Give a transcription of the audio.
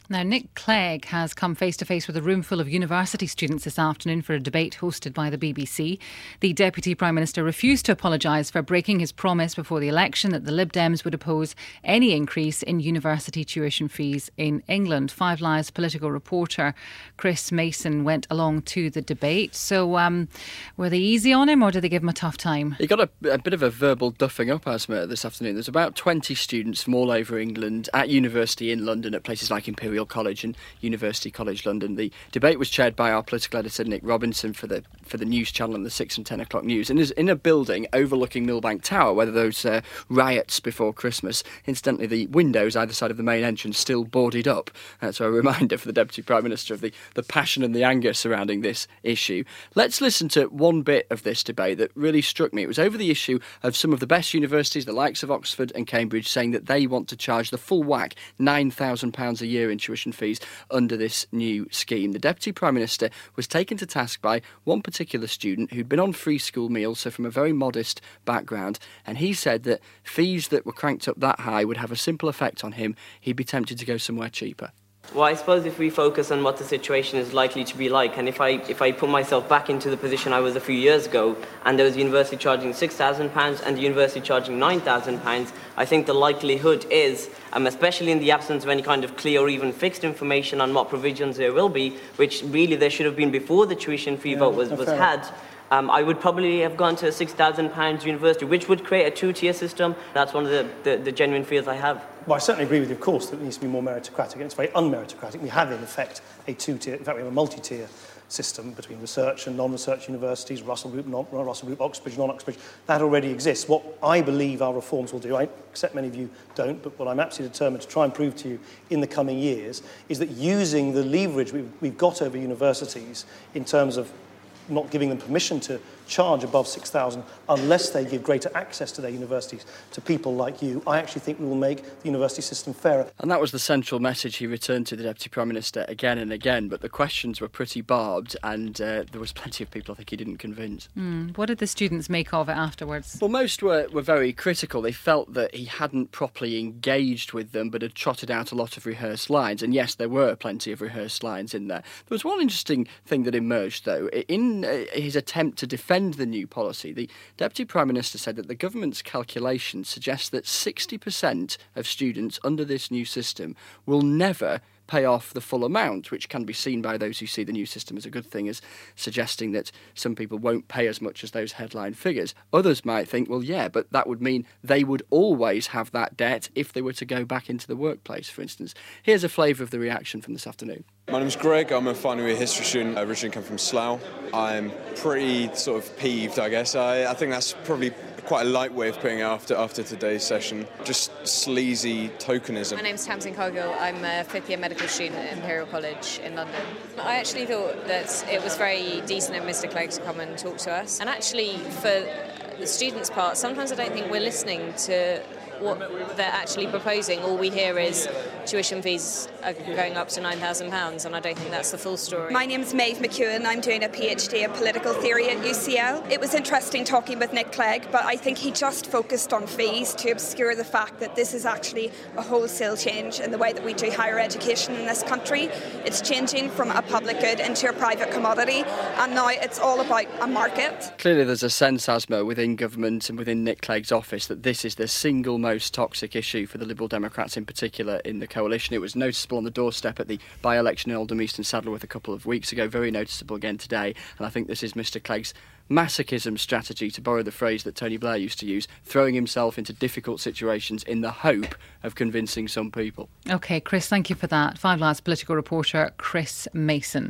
Now, Nick Clegg has come face to face with a room full of university students this afternoon for a debate hosted by the BBC. The Deputy Prime Minister refused to apologise for breaking his promise before the election that the Lib Dems would oppose any increase in university tuition fees in England. Five Live's political reporter Chris Mason went along to the debate. So were they easy on him or did they give him a tough time? He got a bit of a verbal duffing up, Asma, this afternoon. There's about 20 students from all over England at university in London at places like Imperial College and University College London. The debate was chaired by our political editor Nick Robinson for the news channel and the 6 and 10 o'clock news, and is in a building overlooking Millbank Tower, where those riots before Christmas. Incidentally, the windows either side of the main entrance still boarded up. So a reminder for the Deputy Prime Minister of the passion and the anger surrounding this issue. Let's listen to one bit of this debate that really struck me. It was over the issue of some of the best universities, the likes of Oxford and Cambridge, saying that they want to charge the full whack, £9,000 a year in tuition fees under this new scheme. The Deputy Prime Minister was taken to task by one particular student who'd been on free school meals, so from a very modest background, and he said that fees that were cranked up that high would have a simple effect on him. He'd be tempted to go somewhere cheaper. Well, I suppose if we focus on what the situation is likely to be like, and if I put myself back into the position I was a few years ago, and there was a university charging £6,000 and the university charging £9,000, I think the likelihood is, especially in the absence of any kind of clear or even fixed information on what provisions there will be, which really there should have been before the tuition fee vote was had, I would probably have gone to a £6,000 university, which would create a two-tier system. That's one of the genuine fears I have. Well, I certainly agree with you, of course, that it needs to be more meritocratic, and it's very unmeritocratic. We have, in effect, a two-tier, in fact, we have a multi-tier system between research and non-research universities, Russell Group, non-Russell Group, Oxbridge, non-Oxbridge. That already exists. What I believe our reforms will do, I accept many of you don't, but what I'm absolutely determined to try and prove to you in the coming years is that using the leverage we've got over universities in terms of not giving them permission to charge above 6,000 unless they give greater access to their universities to people like you, I actually think we will make the university system fairer. And that was the central message he returned to the Deputy Prime Minister again and again, but the questions were pretty barbed and there was plenty of people I think he didn't convince. What did the students make of it afterwards? Well, most were very critical. They felt that he hadn't properly engaged with them but had trotted out a lot of rehearsed lines, and yes, there were plenty of rehearsed lines in there. There was one interesting thing that emerged, though. In his attempt to defend the new policy, the Deputy Prime Minister said that the government's calculations suggest that 60% of students under this new system will never pay off the full amount, which can be seen by those who see the new system as a good thing, as suggesting that some people won't pay as much as those headline figures. Others might think, well, yeah, but that would mean they would always have that debt if they were to go back into the workplace, for instance. Here's a flavour of the reaction from this afternoon. My name's Greg, I'm a final year history student, originally come from Slough. I'm pretty sort of peeved, I guess. I think that's probably quite a light way of putting it after today's session. Just sleazy tokenism. My name's Tamsin Cargill, I'm a fifth year medical student at Imperial College in London. I actually thought that it was very decent of Mr. Clegg to come and talk to us. And actually, for the students' part, sometimes I don't think we're listening to what they're actually proposing. All we hear is tuition fees are going up to £9,000, and I don't think that's the full story. My name's Maeve McEwen. I'm doing a PhD in political theory at UCL. It was interesting talking with Nick Clegg, but I think he just focused on fees to obscure the fact that this is actually a wholesale change in the way that we do higher education in this country. It's changing from a public good into a private commodity, and now it's all about a market. Clearly there's a sense, Asma, within government and within Nick Clegg's office that this is the single most toxic issue for the Liberal Democrats in particular in the coalition. It was noticeable on the doorstep at the by-election in Oldham East and Saddleworth a couple of weeks ago, very noticeable again today, and I think this is Mr Clegg's masochism strategy, to borrow the phrase that Tony Blair used to use, throwing himself into difficult situations in the hope of convincing some people. OK, Chris, thank you for that. Five Live's political reporter Chris Mason.